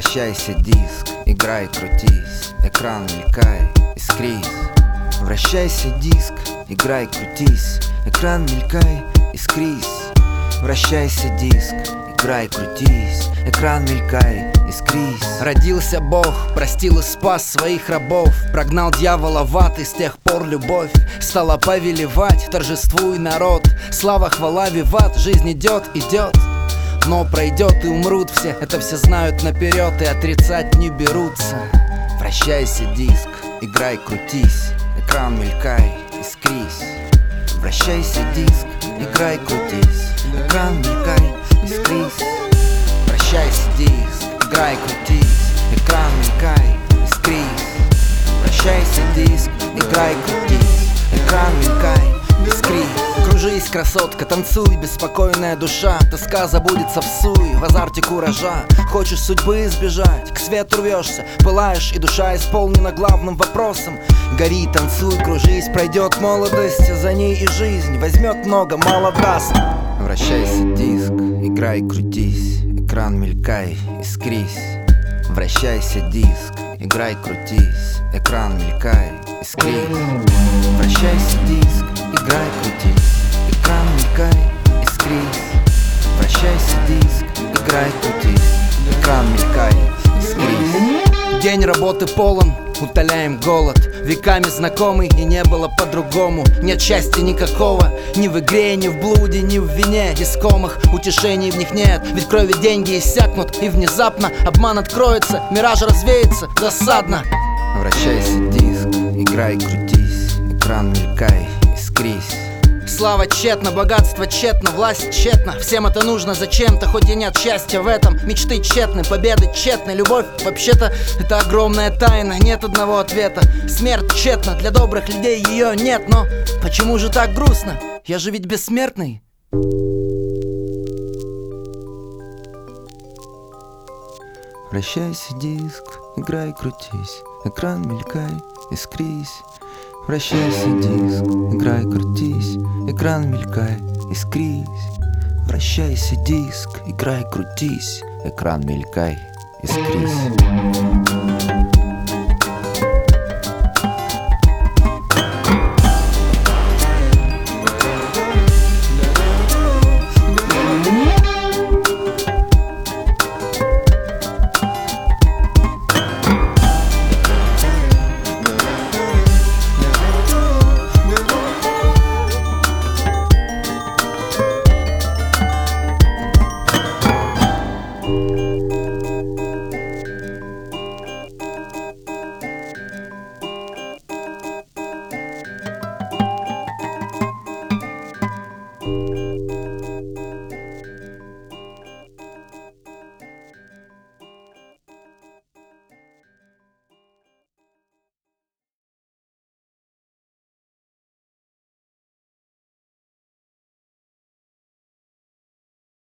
Вращайся, диск, играй, крутись, экран мелькай, искрись. Вращайся, диск, играй, крутись, экран мелькай, искрись. Вращайся, диск, играй, крутись, экран мелькай, искрись. Родился Бог, простил и спас своих рабов, прогнал дьявола в ад, и с тех пор любовь стала повелевать. Торжествуй, народ, слава, хвала, виват. Жизнь идет, идет, но пройдет и умрут все. Это все знают наперед и отрицать не берутся. Вращайся, диск, играй, крутись, экран мелькай, искрись. Вращайся, диск, играй, крутись, экран мелькай, искрись. Вращайся, диск, играй, крутись, экран мелькай, искрись. Вращайся, диск, играй, крутись, экран мелькай, искрись. Кружись, красотка, танцуй, беспокойная душа. Тоска забудется в суе, в азарте куража. Хочешь судьбы избежать, к свету рвешься, пылаешь, и душа исполнена главным вопросом. Гори, танцуй, кружись, пройдет молодость, за ней и жизнь возьмет много, мало даст. Вращайся, диск, играй, крутись, экран мелькай, искрись. Вращайся, диск, играй, крутись, экран мелькай, искрись. Вращайся, диск, играй, крутись, экран мелькай, искрись. Вращайся, диск, играй, крутись, экран мелькай, искрись. День работы полон, утоляем голод, веками знакомый, и не было по-другому. Нет счастья никакого, ни в игре, ни в блуде, ни в вине искомых. Утешений в них нет, ведь крови деньги иссякнут, и внезапно обман откроется, мираж развеется, досадно. Вращайся, диск, играй, крутись, экран мелькай, искрись. Слава тщетна, богатство тщетно, власть тщетна. Всем это нужно зачем-то, хоть и нет счастья в этом. Мечты тщетны, победы тщетны. Любовь вообще-то это огромная тайна, нет одного ответа. Смерть тщетна, для добрых людей ее нет. Но почему же так грустно? Я же ведь бессмертный. Вращайся, диск, играй, крутись, экран мелькай, искрись. Вращайся, диск, играй, крутись, экран мелькай, искрись. Вращайся, диск, играй, крутись, экран мелькай, искрись.